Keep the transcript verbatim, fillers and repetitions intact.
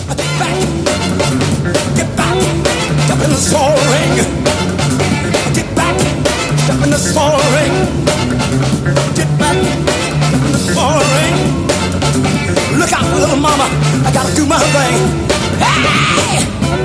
Get back, get back, step in the soul ring. Get back, step in the soul ring. Get back, step in the soul ring. Look out, little mama, I gotta do my thing. Hey!